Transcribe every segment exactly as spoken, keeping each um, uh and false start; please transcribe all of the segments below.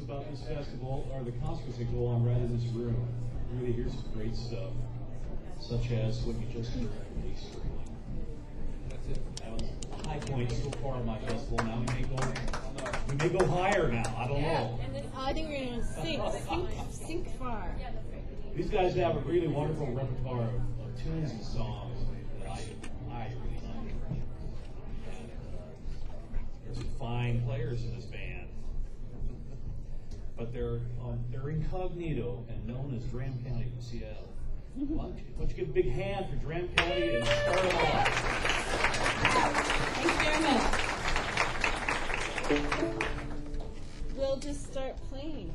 about this festival are the concerts that go on right in this room. You really hear some great stuff, such as what you just heard from Lee Sterling. That's it. That was a high point so far on my festival. Now we may go, we may go higher now. I don't know. And then, uh, I think we're going to sink, sink, sink far. These guys have a really wonderful repertoire of, of tunes and songs that I, I really like. There's some fine players in this band, but they're um, they're incognito and known as Dram County from Seattle. Why don't you, why don't you give a big hand for Dram County and start it off? Thanks very much. We'll just start playing.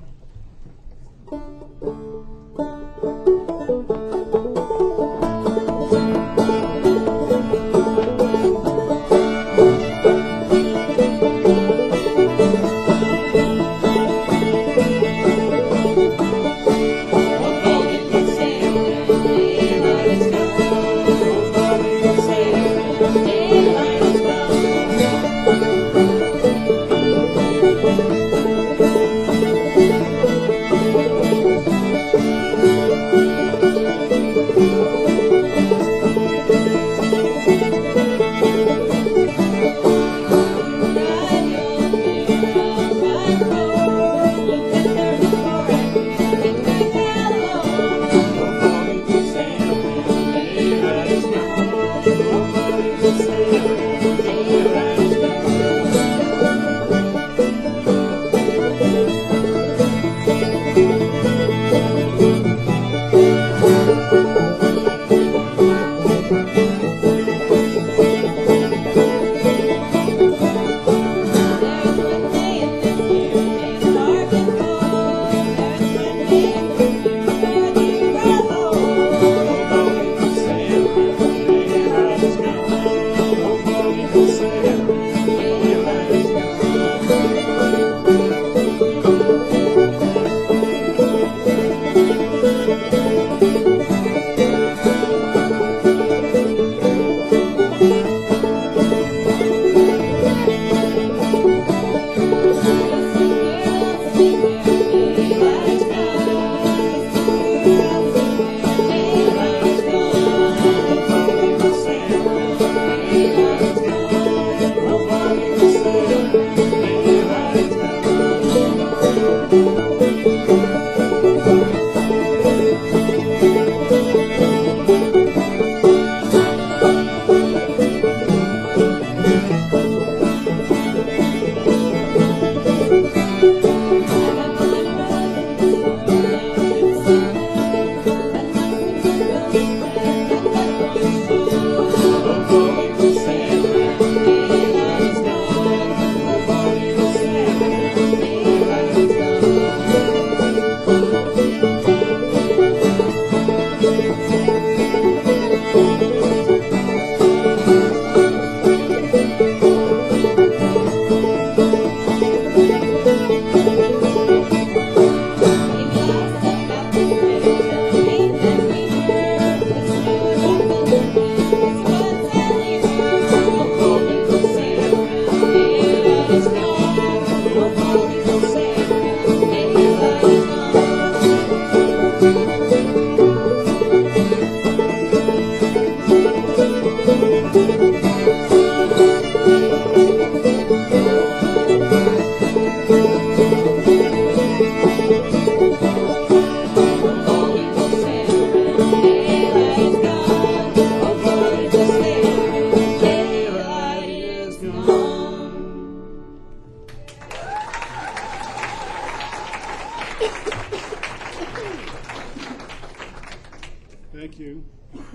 Thank you.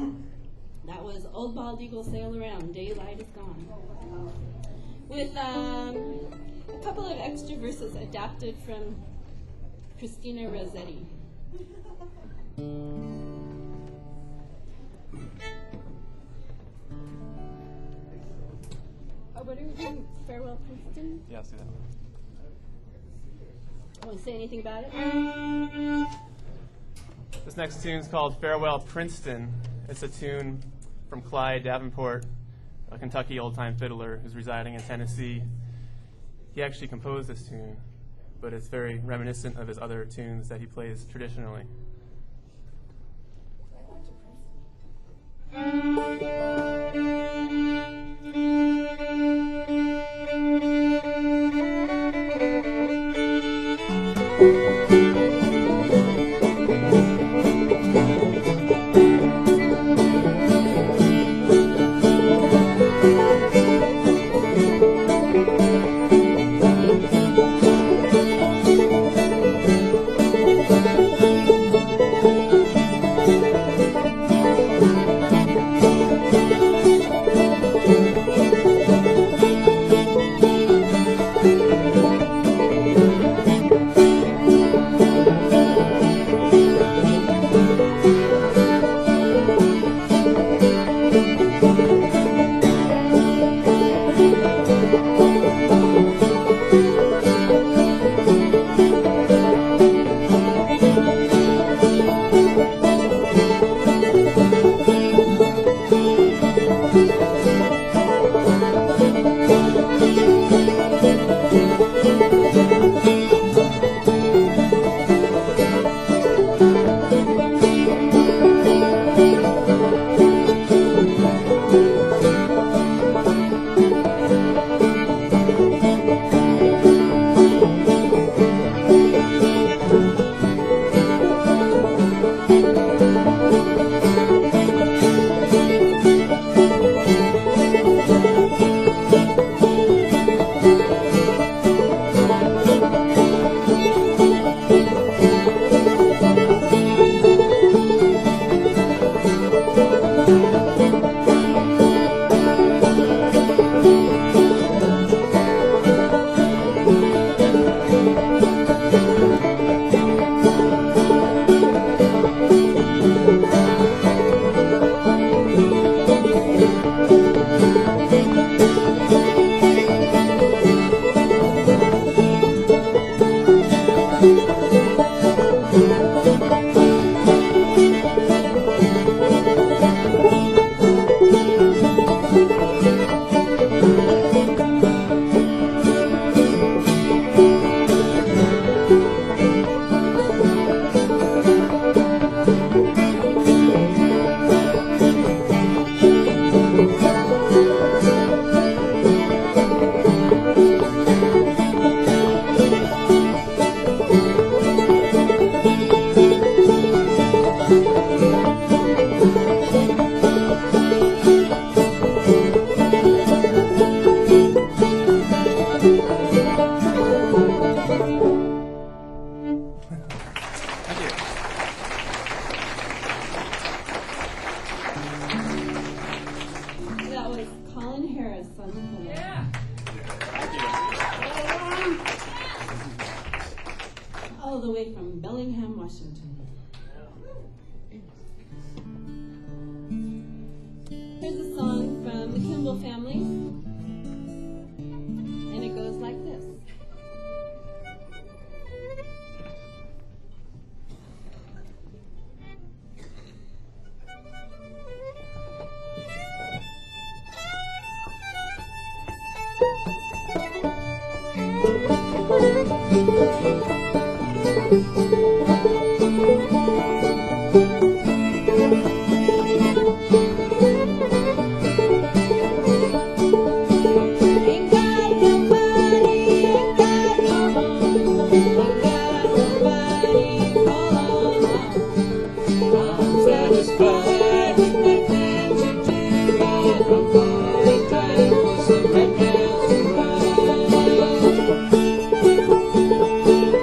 That was Old Bald Eagle Sail Around, Daylight Is Gone. With um, a couple of extra verses adapted from Christina Rossetti. Oh, what are we doing? Farewell, Princeton? Yeah, let's do that. Want to say anything about it? This next tune is called Farewell Princeton. It's a tune from Clyde Davenport, a Kentucky old-time fiddler who's residing in Tennessee. He actually composed this tune but it's very reminiscent of his other tunes that he plays traditionally. All the way from Bellingham, Washington. Here's a song from the Kimball family, and it goes like this. Thank you.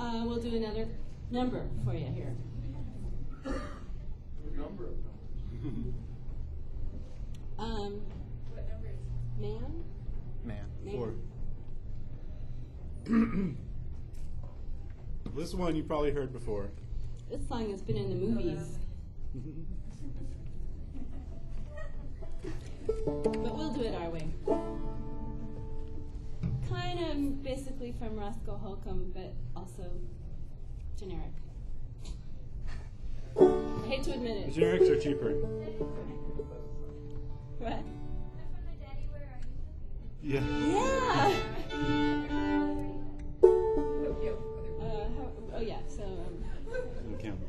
uh, we'll do another number for you here. Number. Um, What number is it? man? Man. Man. Four. This one you probably heard before. This song has been in the movies. But we'll do it our way. Kind of basically from Roscoe Holcomb, but also generic. I hate to admit The it. generics are cheaper. What? Yeah. Yeah! Okay. Uh, how, oh yeah, so um, Don't count.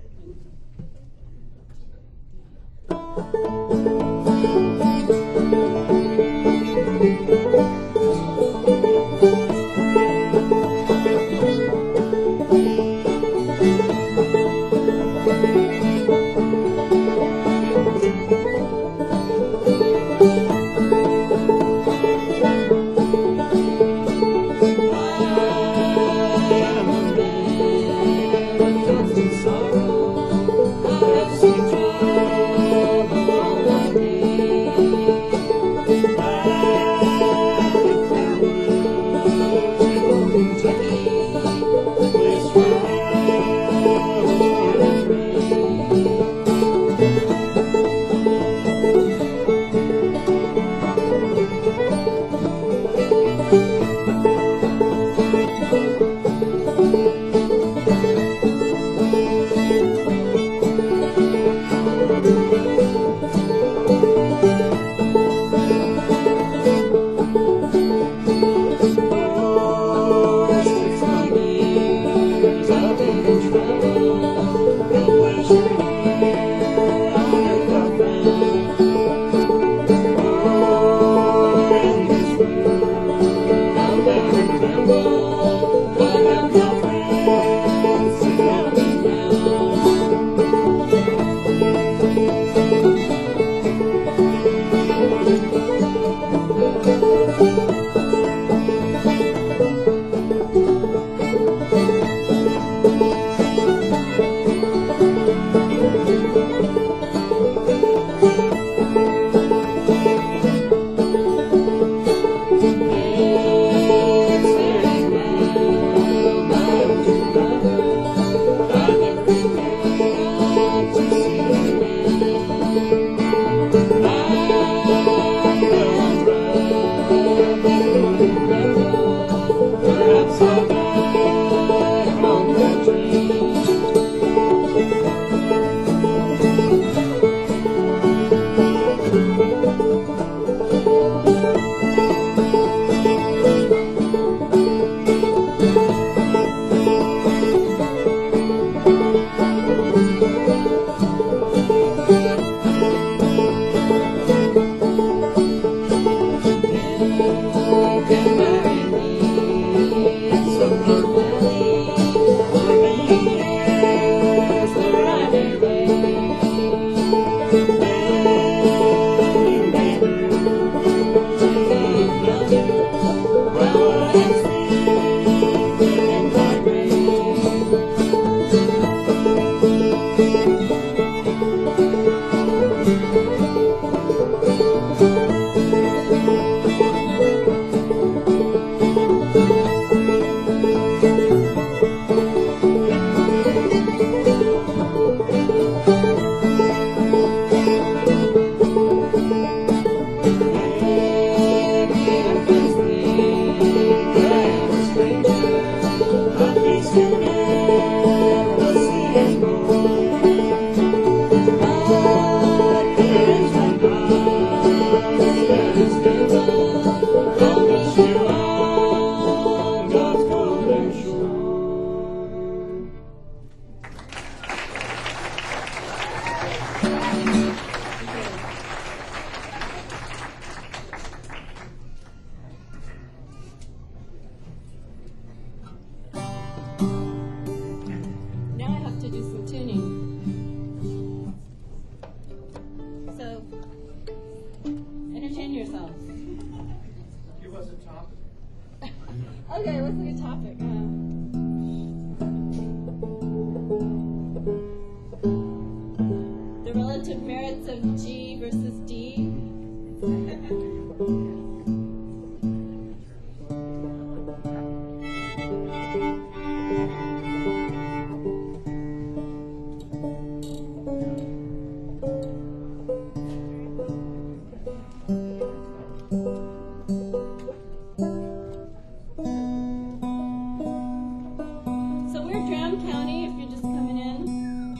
Brown County if you're just coming in.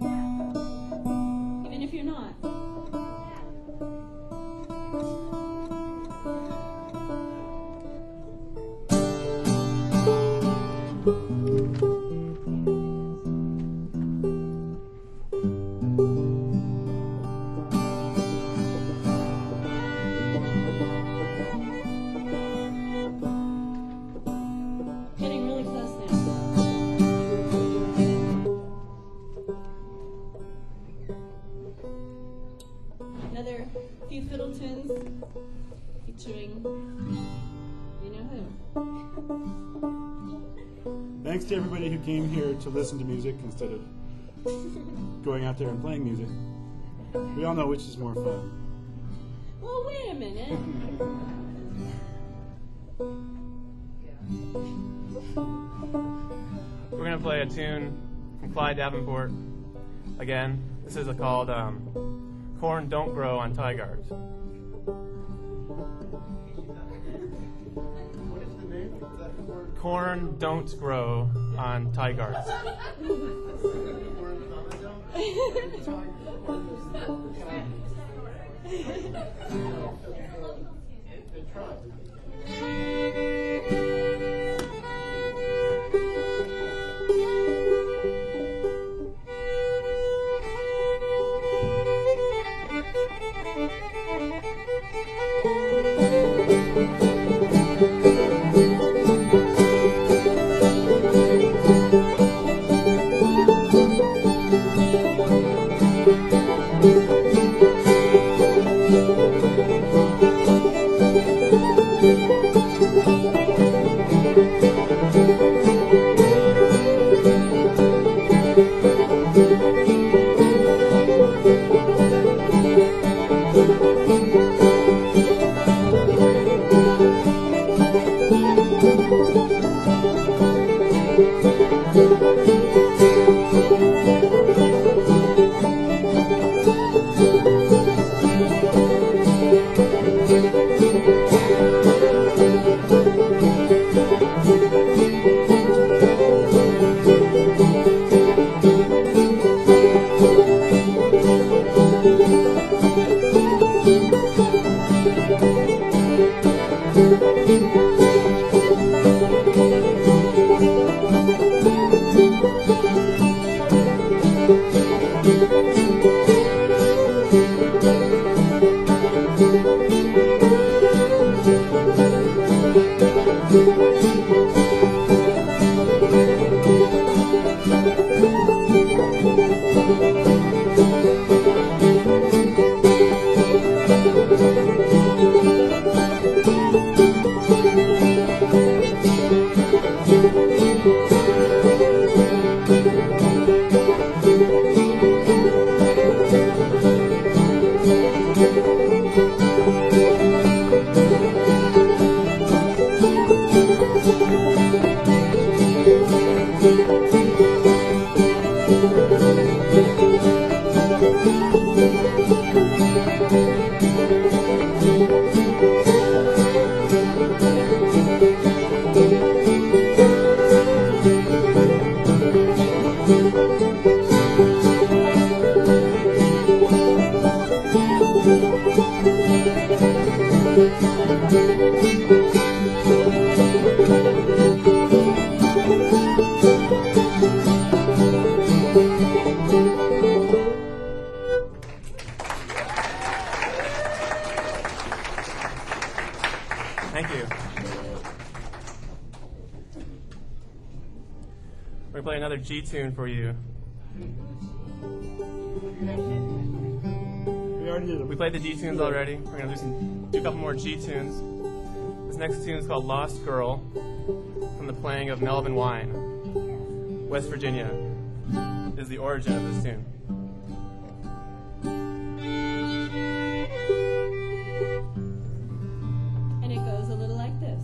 Even if you're not. Getting really close now. Another few fiddle tunes featuring you know who. Thanks to everybody who came here to listen to music instead of going out there and playing music. We all know which is more fun. Well, wait a minute. We're going to play a tune from Clyde Davenport. Again, this is called um, Corn Don't Grow on Tigard. What is the name of that word? Corn Don't Grow on Tigard. Thank you. We're going to play another G tune for you. We already did it. We played the D tunes already. We're going to do, some, do a couple more G tunes. This next tune is called Lost Girl from the playing of Melvin Wine. West Virginia is the origin of this tune. And it goes a little like this.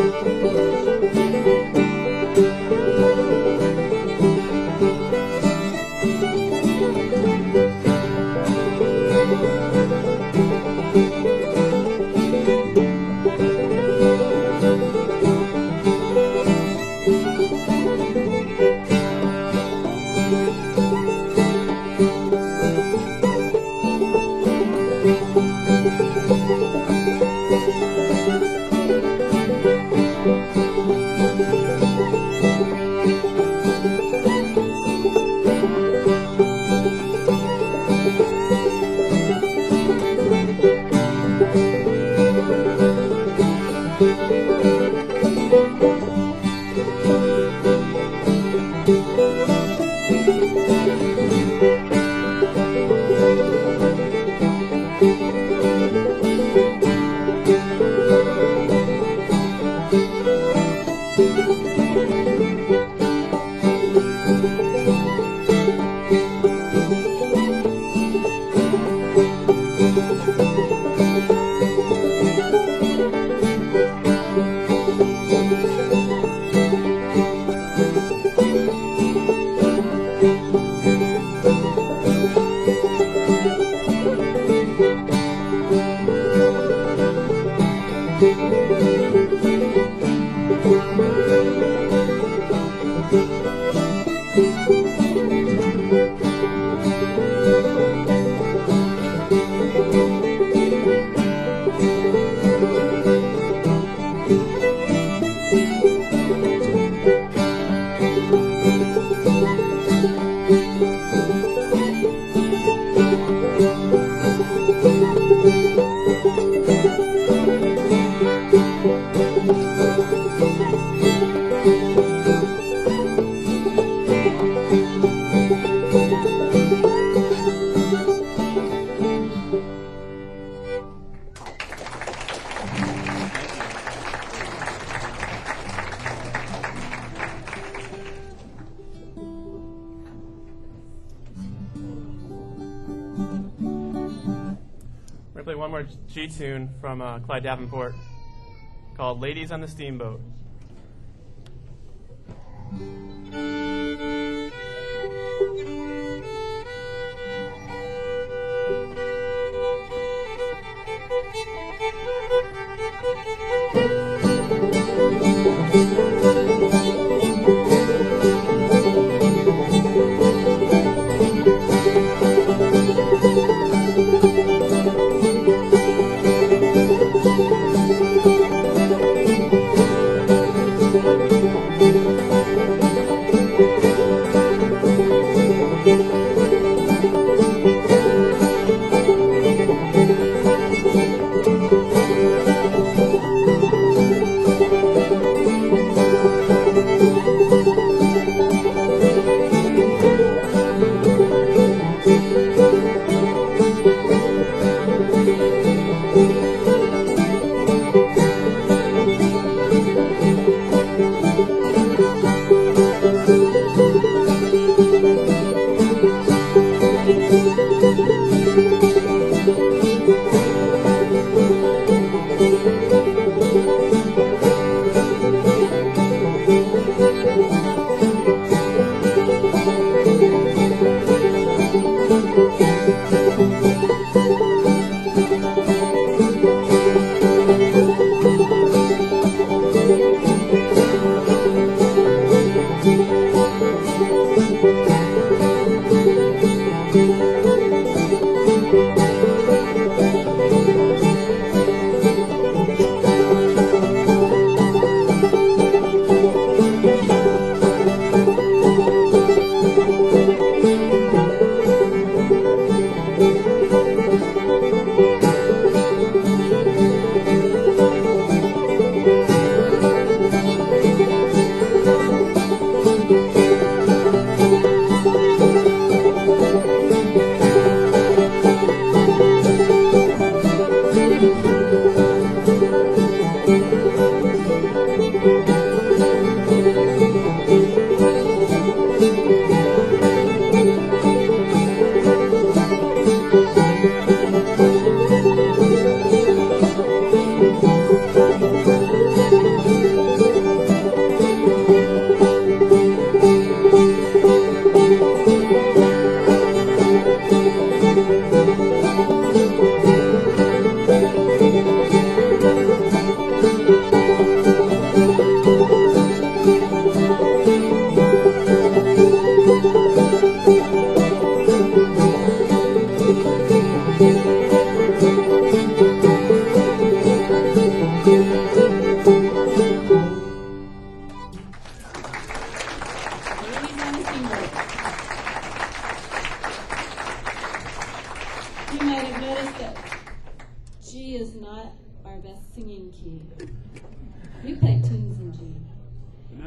We're going to play one more G tune from uh, Clyde Davenport called Ladies on the Steamboat.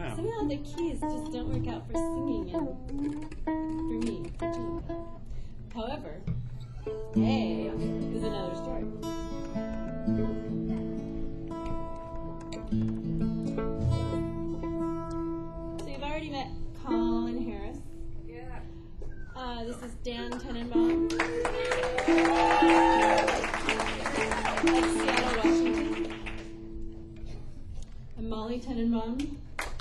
Wow. Somehow the keys just don't work out for singing and for me. However, A is another story. So you've already met Colin Harris. Yeah. Uh, this is Dan Tenenbaum. Of Seattle, Washington. And Molly Tenenbaum.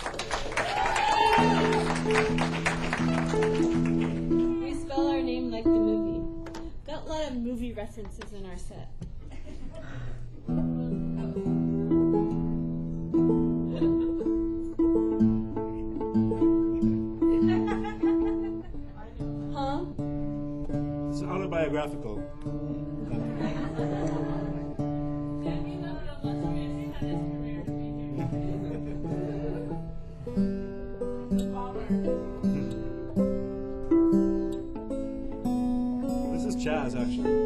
We spell our name like the movie. Got a lot of movie references in our set. Huh? It's autobiographical. This is Chaz, actually.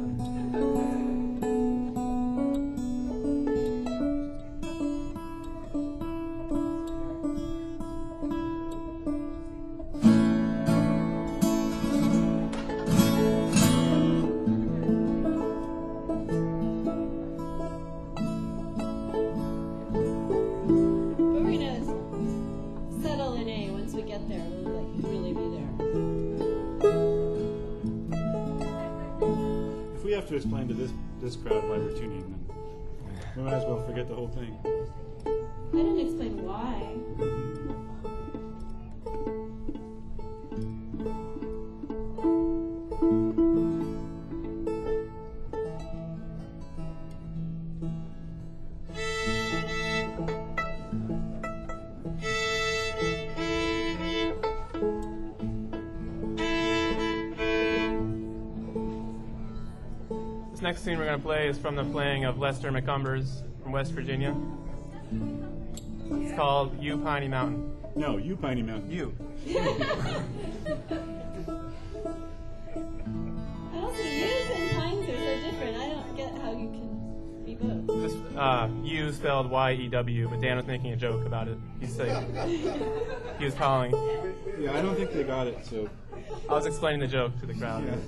But we're gonna settle in A once we get there. We'll like really be there. If we have to explain to this this crowd why we're tuning, then we might as well forget the whole thing. I didn't explain why. This next tune we're going to play is from the playing of Lester McCumbers from West Virginia. It's called You Piney Mountain. No, you Piney Mountain. You. And also, U's and Pines are so different. I don't get how you can be both. This uh, U spelled Y E W, but Dan was making a joke about it. He said he was calling. Yeah, I don't think they got it, so. I was explaining the joke to the crowd. Yeah.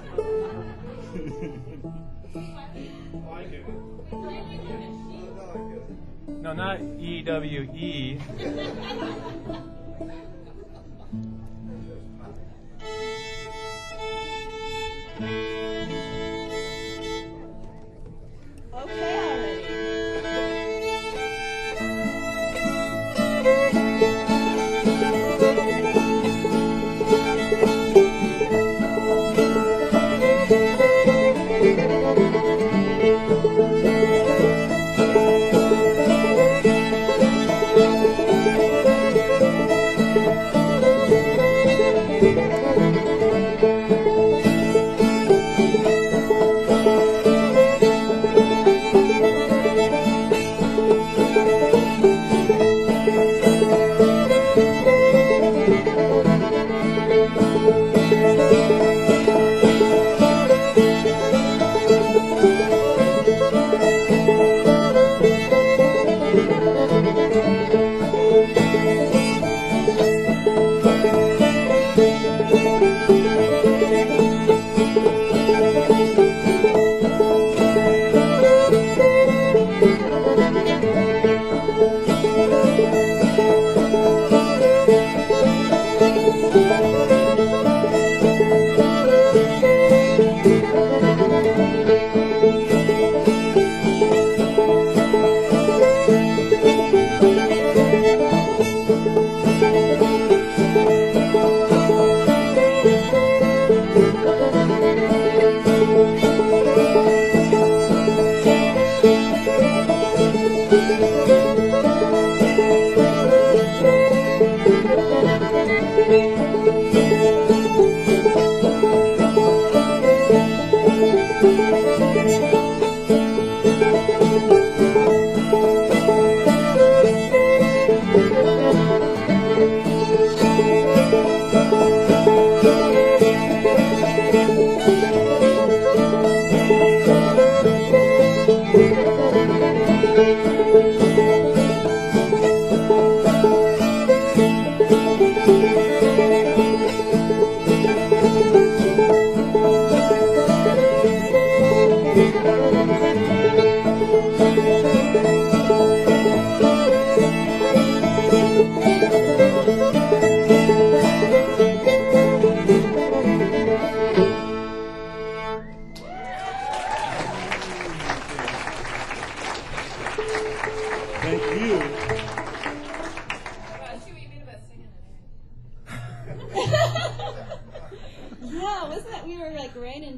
No, not E W E. Okay already. Thank you.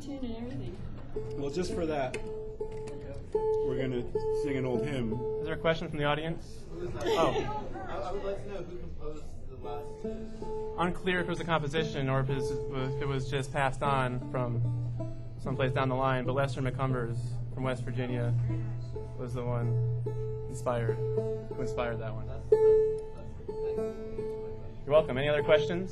tune and everything. Well, just for that, we're going to sing an old hymn. Is there a question from the audience? Oh. I would like to know who composed the last. Unclear if it was a composition or if it was, if it was just passed on from someplace down the line, but Lester McCumbers from West Virginia was the one inspired, who inspired that one. You're welcome. Any other questions?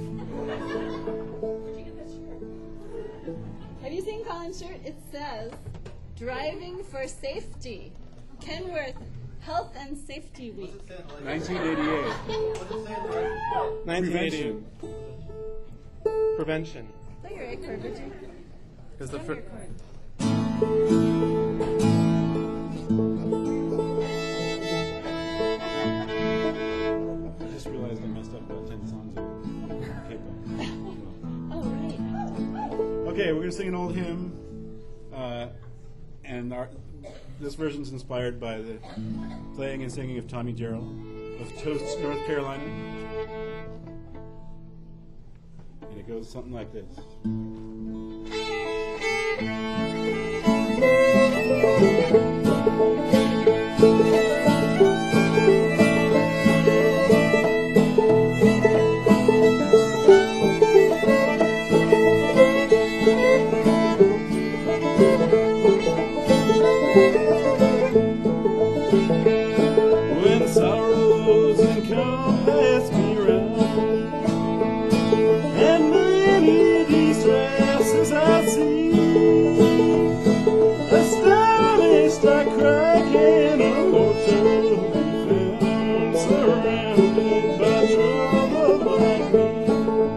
Have you seen Colin's shirt? It says, "Driving for Safety, Kenworth Health and Safety Week." nineteen eighty-eight. nineteen eighty. Prevention. Play your A chord, would you? Because the Play fir- your chord. I just realized I messed up about ten songs of K-pop. Oh, right. Okay, we're going to sing an old hymn. Uh, and our, this version's inspired by the playing and singing of Tommy Jarrell of Toast, North Carolina. And it goes something like this. When sorrows encompass me round, and many distresses I see, astonished I cry, can a mortal be found surrounded by trouble like me?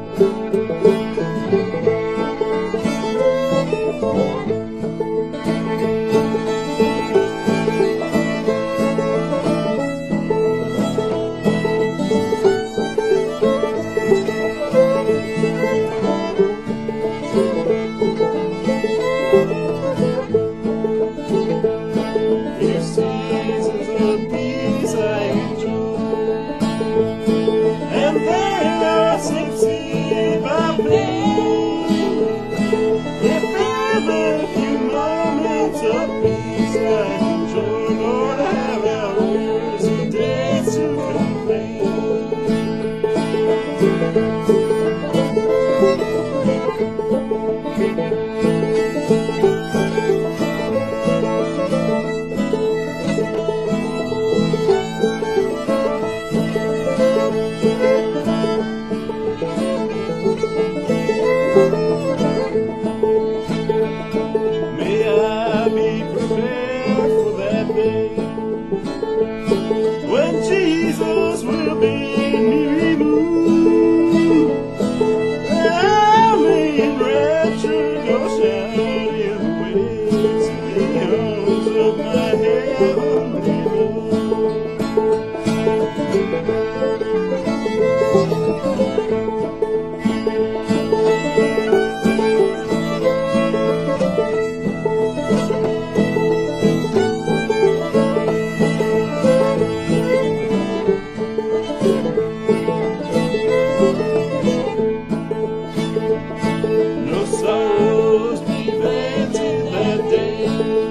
Few seasons of peace I enjoy, and then I succeed by pain. If ever a few moments of peace I enjoy, Lord, I have hours and days to complain. May I be prepared for that day when Jesus will bid me remove. I may in rapture go shouting away to the arms of my heavenly No sorrows prevented that day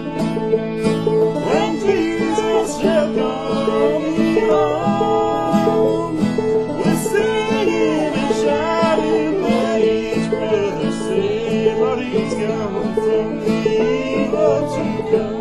when Jesus shall call me home, with singing and shouting let each brother say, Lord, he's come from the evil to come.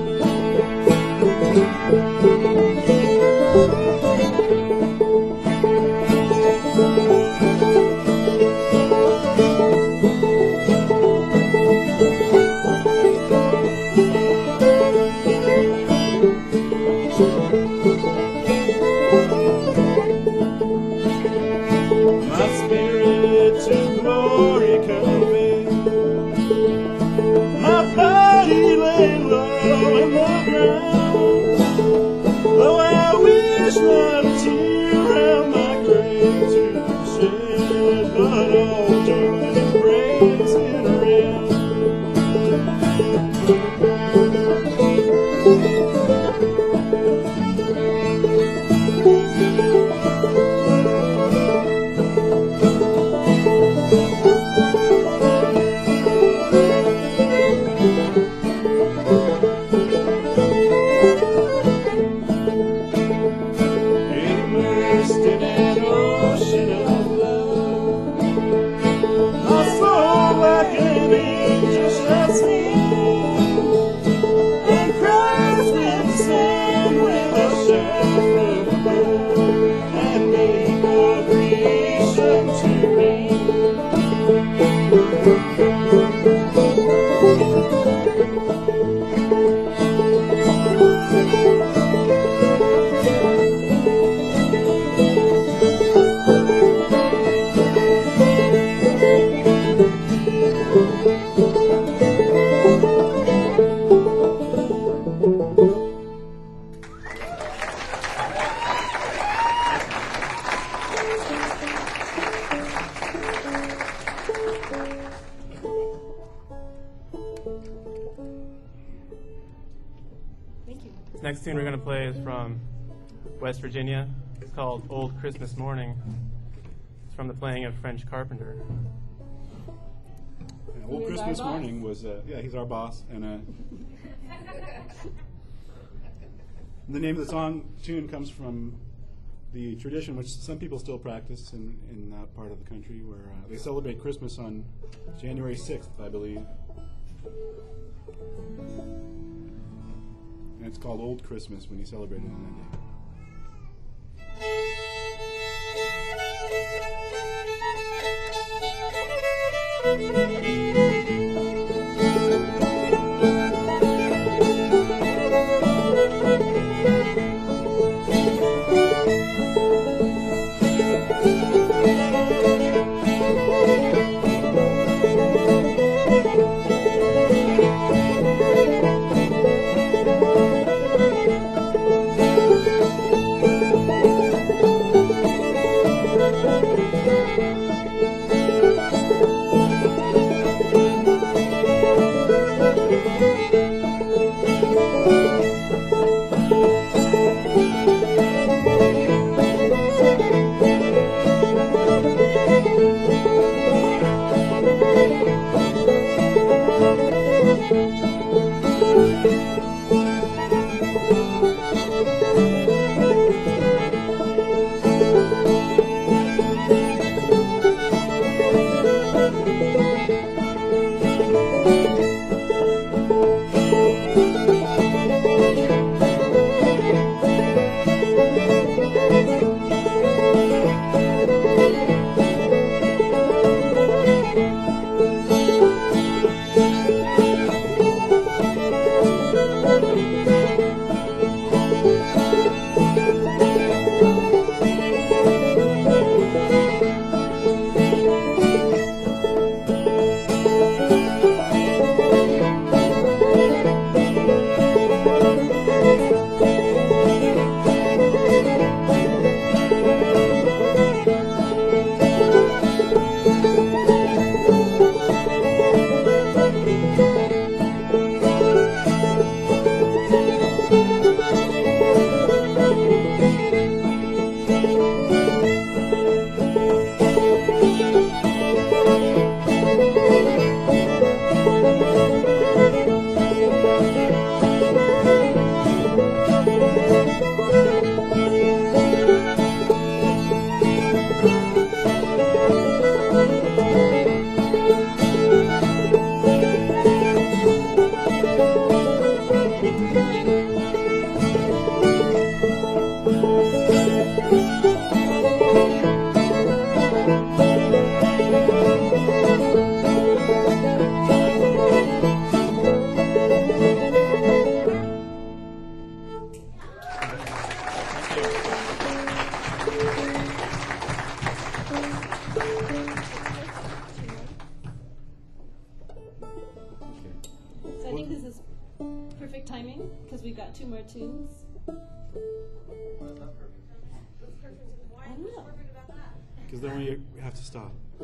My spirit to glory convey, my body lay low in the ground, though I wish not a tear round my grave to shed, but all joy and praising around. next tune we're going to play is from West Virginia. It's called Old Christmas Morning. It's from the playing of French Carpenter. Yeah, Old He was our Christmas boss. Morning was, uh, yeah, he's our boss. And uh, the name of the song tune comes from the tradition, which some people still practice in, in that part of the country, where uh, they celebrate Christmas on January sixth, I believe. And it's called Old Christmas when you celebrate it on that day. So I think this is perfect timing because we've got two more tunes. I don't know. Because then we have to stop. uh,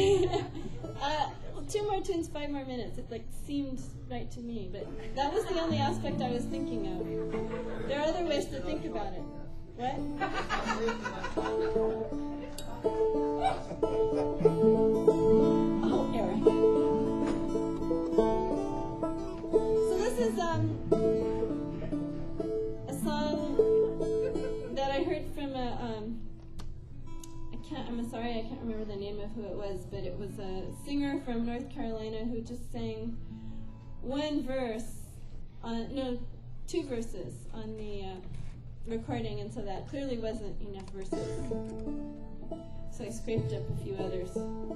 well, two more tunes, five more minutes. It like seemed right to me, but that was the only aspect I was thinking of. There are other ways to think about it. What? Oh, Eric. So this is um a song that I heard from a um. I can't, I'm sorry, I can't remember the name of who it was, but it was a singer from North Carolina who just sang one verse, on, no, two verses on the uh, recording, and so that clearly wasn't enough verses. So I scraped up a few others.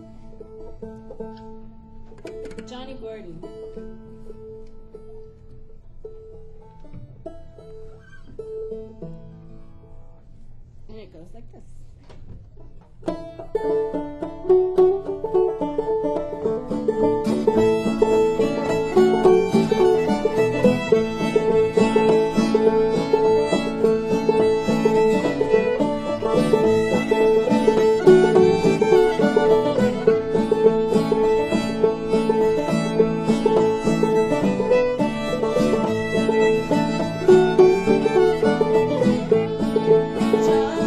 Johnny Gordon. And it goes like this. Thank you.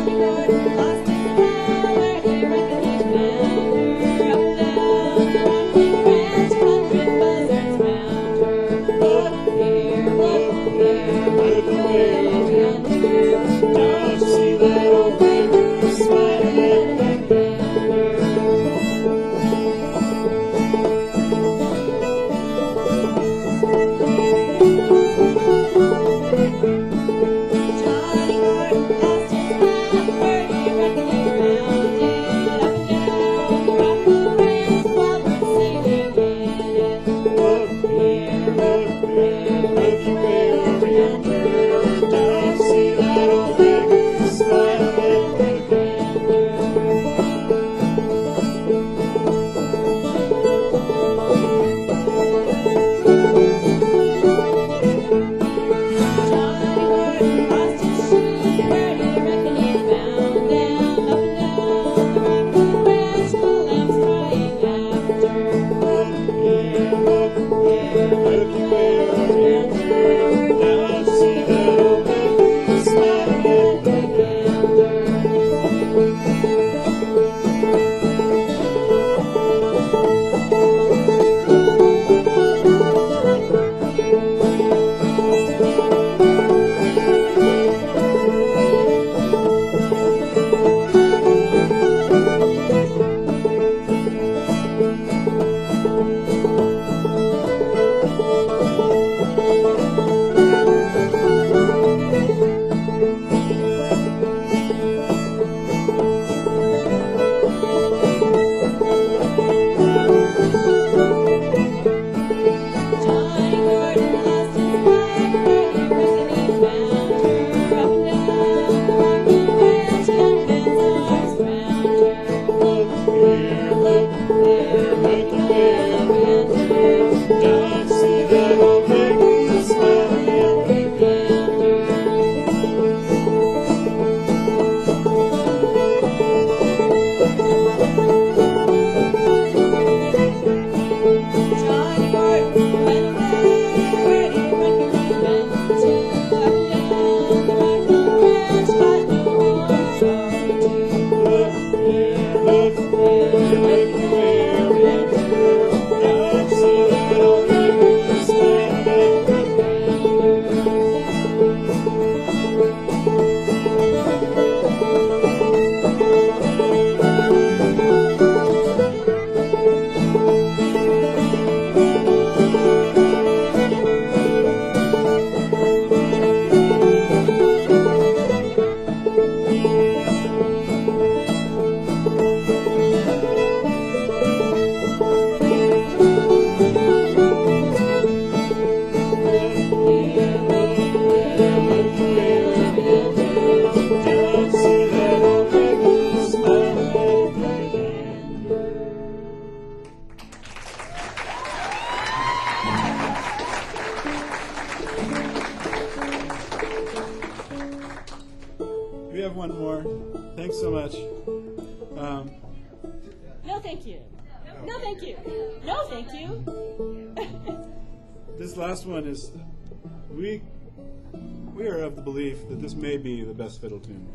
That this may be the best fiddle tune,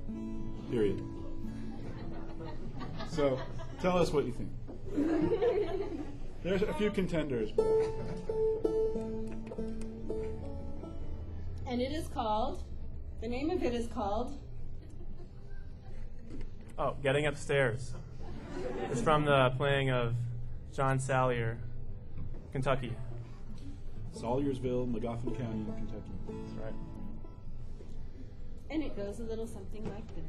period. So, tell us what you think. There's a few contenders. And it is called, the name of it is called... Oh, Getting Upstairs. It's from the playing of John Salyer, Kentucky. Salyersville, McGoffin County, Kentucky. That's right. And it goes a little something like this.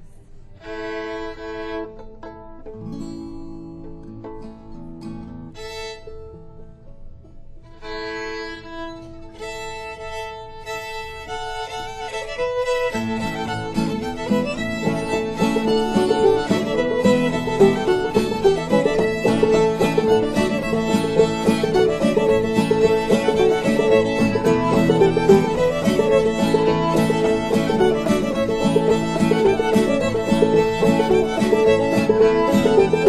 Thank you.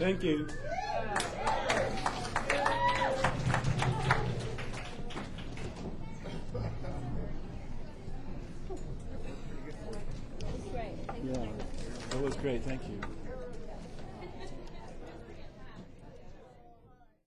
Thank you. Right. Yeah, that was great. Thank you.